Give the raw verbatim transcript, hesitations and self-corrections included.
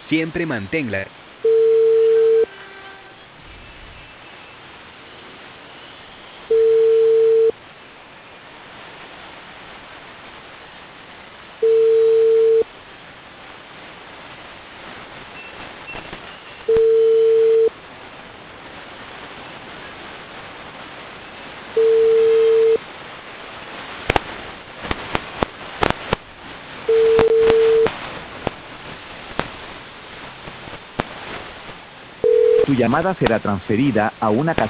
Siempre manténla. Tu llamada será transferida a una